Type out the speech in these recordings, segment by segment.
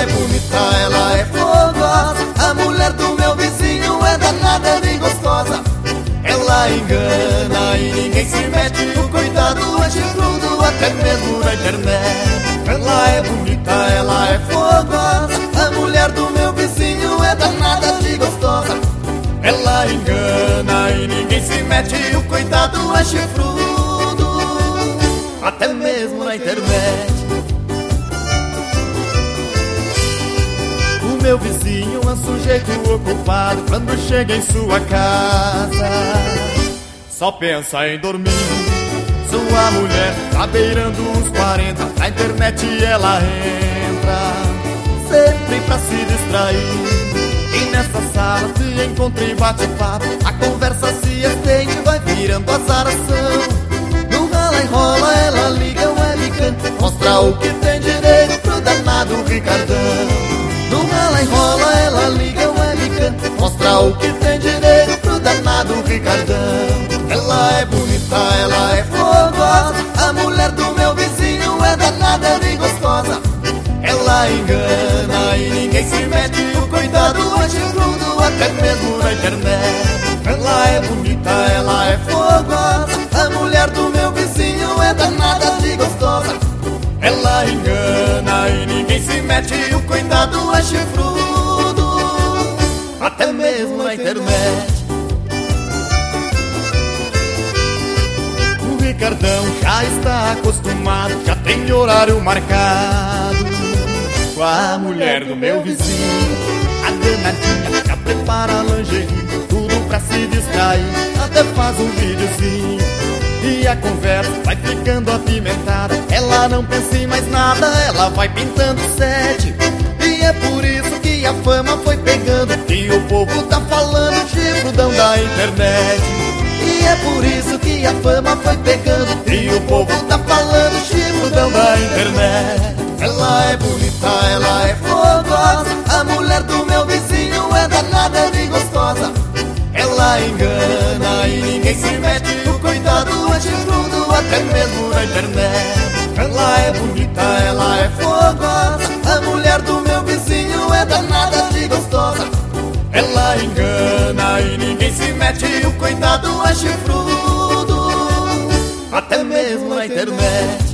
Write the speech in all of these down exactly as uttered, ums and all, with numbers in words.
é bonita, ela é fogosa. A mulher do meu vizinho é danada de gostosa. Ela engana e ninguém se mete. O coitado é chifrudo até mesmo na internet. Ela é bonita, ela é fogosa. A mulher do meu vizinho é danada de gostosa. Ela engana e ninguém se mete. O coitado é chifrudo até mesmo na internet. O meu vizinho é um sujeito ocupado. Quando chega em sua casa só pensa em dormir. Sua mulher tá beirando os quarenta. Na internet ela entra sempre pra se distrair. E nessa sala se encontra e bate papo. A conversa se estende, vai virando azaração. No rala enrola, ela liga o webcam, mostra o que tem direito pro danado Ricardão. No rala enrola, ela liga o webcam, mostra o que tem direito pro danado Ricardão. Ela é bonita, ela é fogosa. A mulher do meu vizinho é danada de gostosa. Ela engana e ninguém se mete. O coitado é chifrudo até mesmo na internet. Ela é bonita, ela é fogosa. A mulher do meu vizinho é danada de gostosa. Ela engana e ninguém se mete. O coitado é chifrudo até mesmo na internet. O Ricardão já está acostumado, já tem horário marcado com a mulher do meu vizinho. A danadinha já prepara lingerie, tudo pra se distrair, até faz um videozinho. E a conversa vai ficando apimentada. Ela não pensa em mais nada, ela vai pintando sede. E é por isso que a fama foi pegando, e o povo tá falando chifrudão da internet. E é por isso que a fama foi pegando, e o povo tá falando chifrudão da internet. Ela é bonita, ela é fogosa. A mulher do meu vizinho é danada de gostosa. Ela engana e ninguém se mete. O coitado é chifrudo até mesmo na internet. Ela é bonita, ela é fogosa. A mulher do meu vizinho é danada de gostosa. Ela engana e ninguém se mete. O coitado é chifrudo até mesmo na internet.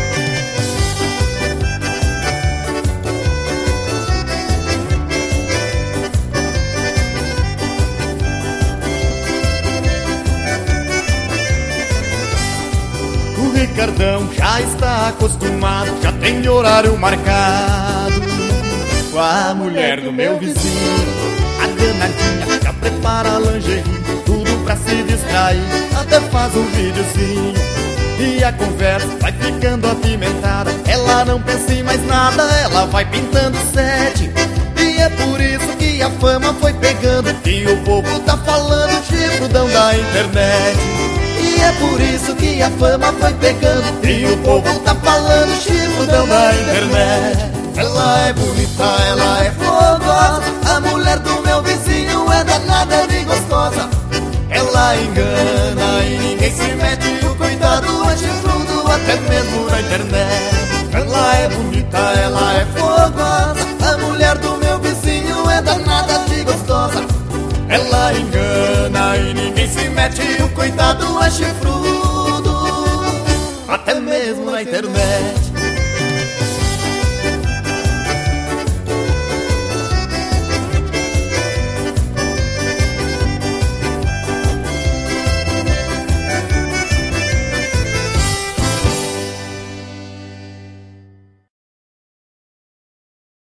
O Ricardão já está acostumado, já tem horário marcado com a mulher do meu vizinho. A danadinha já prepara lingerie, tudo pra se distrair, até faz um videozinho. E a conversa vai ficando apimentada. Ela não pensa em mais nada, ela vai pintando sede. E é por isso que a fama foi pegando, e o povo tá falando chifrudão da internet. E é por isso que a fama foi pegando, e o povo tá falando chifrudão da internet. Ela é bonita, ela é fogosa. A mulher do meu vizinho é danada de gostosa. Ela engana e ninguém se mete. O coitado é chifrudo até mesmo na internet. Ela é bonita, ela é fogosa. A mulher do meu vizinho é danada de gostosa. Ela engana e ninguém se mete. O coitado é chifrudo até mesmo na internet.